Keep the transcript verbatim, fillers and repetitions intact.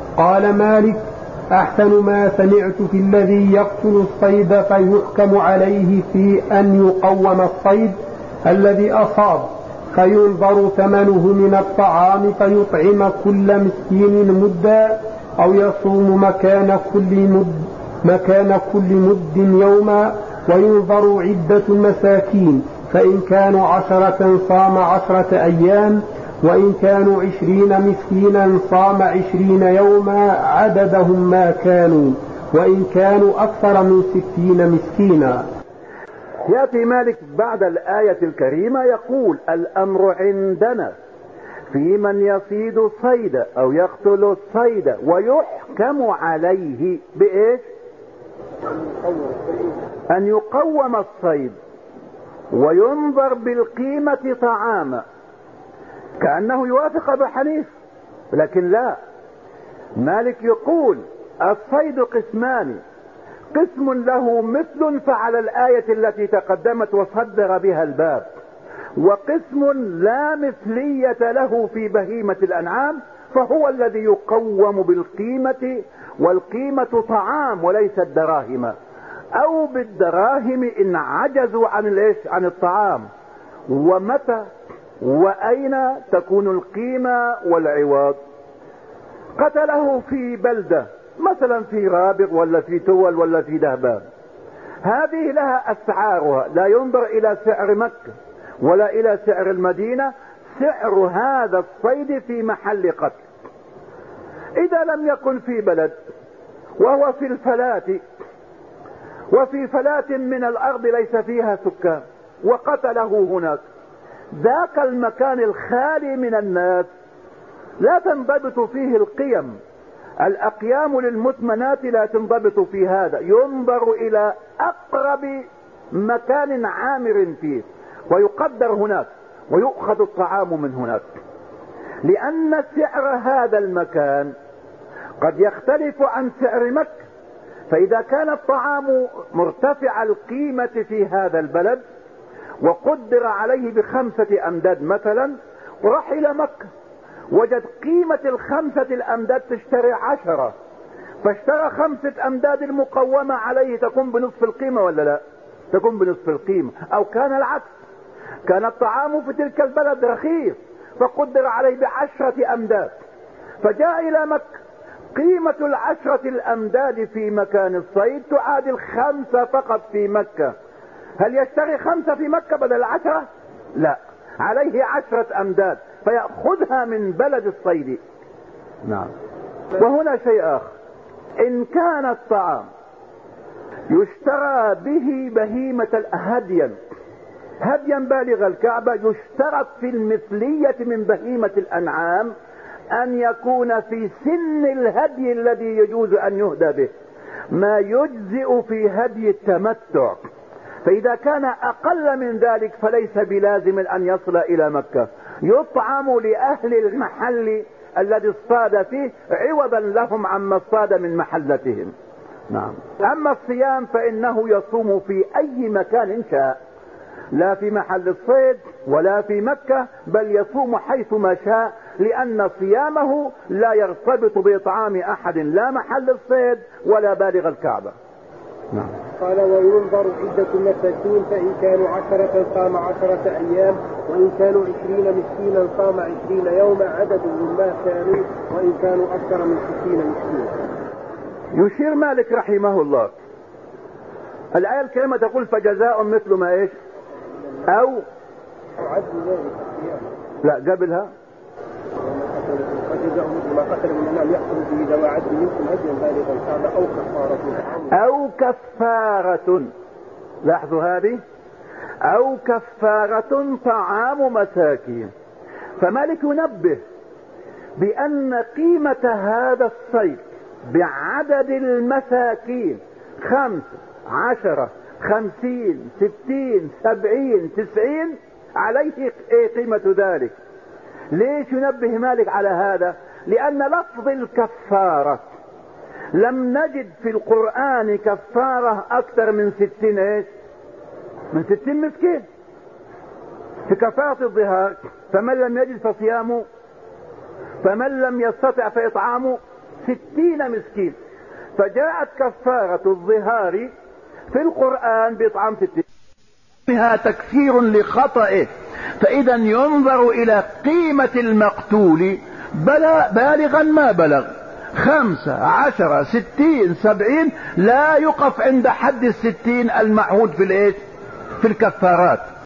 قال مالك: أحسن ما سمعت في الذي يقتل الصيد فيحكم عليه في أن يقوم الصيد الذي أصاب فينظر ثمنه من الطعام فيطعم كل مسكين مدا أو يصوم مكان كل مد, مكان كل مد يوما وينظر عدة المساكين، فإن كانوا عشرة صام عشرة أيام، وإن كانوا عشرين مسكينا صام عشرين يوما عددهم ما كانوا، وإن كانوا أكثر من ستين مسكينا. يأتي مالك بعد الآية الكريمة يقول: الأمر عندنا في من يصيد الصيد أو يقتل الصيد ويحكم عليه بإيش؟ أن يقوم الصيد وينظر بالقيمة طعاما، كأنه يوافق أبا حنيفة، لكن لا، مالك يقول الصيد قسمان: قسم له مثل فعلى الآية التي تقدمت وصدر بها الباب، وقسم لا مثلية له في بهيمة الأنعام، فهو الذي يقوم بالقيمة، والقيمة طعام وليست دراهم، أو بالدراهم إن عجزوا عن الإيش؟ عن الطعام. ومتى وأين تكون القيمة والعوض؟ قتله في بلدة مثلا في رابغ ولا في تول ولا في دهبان، هذه لها أسعارها، لا ينظر إلى سعر مكة ولا إلى سعر المدينة، سعر هذا الصيد في محل قتل. إذا لم يكن في بلد وهو في الفلات، وفي فلات من الأرض ليس فيها سكان، وقتله هناك، ذاك المكان الخالي من الناس لا تنضبط فيه القيم، الأقيام للمثمنات لا تنضبط في هذا، ينظر إلى أقرب مكان عامر فيه ويقدر هناك ويؤخذ الطعام من هناك، لأن سعر هذا المكان قد يختلف عن سعر مكة. فإذا كان الطعام مرتفع القيمة في هذا البلد وقدر عليه بخمسة أمداد مثلا، وراح إلى مكة وجد قيمة الخمسة الأمداد تشتري عشرة، فاشترى خمسة أمداد المقومة عليه، تكون بنصف القيمة ولا لا؟ تكون بنصف القيمة. أو كان العكس، كان الطعام في تلك البلد رخيص فقدر عليه بعشرة أمداد، فجاء إلى مكة، قيمة العشرة الأمداد في مكان الصيد تعادل خمسة فقط في مكة، هل يشتري خمسة في مكة بدل العشرة؟ لا، عليه عشرة أمداد فيأخذها من بلد الصيد. نعم. وهنا شيء آخر، إن كان الطعام يشترى به بهيمة هديا هديا بالغ الكعبة، يشترط في المثلية من بهيمة الأنعام أن يكون في سن الهدي الذي يجوز أن يهدى به ما يجزئ في هدي التمتع، فإذا كان أقل من ذلك فليس بلازم أن يصل إلى مكة، يطعم لأهل المحل الذي اصطاد فيه عوضا لهم عما اصطاد من محلتهم. نعم. أما الصيام فإنه يصوم في أي مكان شاء، لا في محل الصيد ولا في مكة، بل يصوم حيث ما شاء، لأن صيامه لا يرتبط بإطعام أحد، لا محل الصيد ولا بالغ الكعبة. نعم. قال: وينظر عدة المساكين، فإن كانوا عشرة صام عشرة أيام، وإن كانوا عشرين مسكينا صام عشرين يوما عددهم ما كانوا، وإن كانوا أكثر من ستين مسكينا. يشير مالك رحمه الله، الآية الكريمة تقول: فجزاء مثل ما إيش؟ أو لا قبلها أو كفارة، لاحظوا هذه، أو كفارة طعام مساكين. فمالك ينبه بأن قيمة هذا الصيد بعدد المساكين خمس عشرة خمسين ستين سبعين تسعين، عليه ايه قيمة ذلك؟ ليش ينبه مالك على هذا؟ لأن لفظ الكفارة لم نجد في القرآن كفارة أكثر من ستين ايش؟ من ستين مسكين في كفارة الظهار، فمن لم يجد فصيامه، فمن لم يستطع فإطعامه ستين مسكين. فجاءت كفارة الظهار في القرآن بإطعام ستين، بها تكفير لخطئه. فإذا ينظر إلى قيمة المقتول بالغا ما بلغ، خمسة عشر ستين سبعين، لا يقف عند حد الستين المعهود في الايه في الكفارات.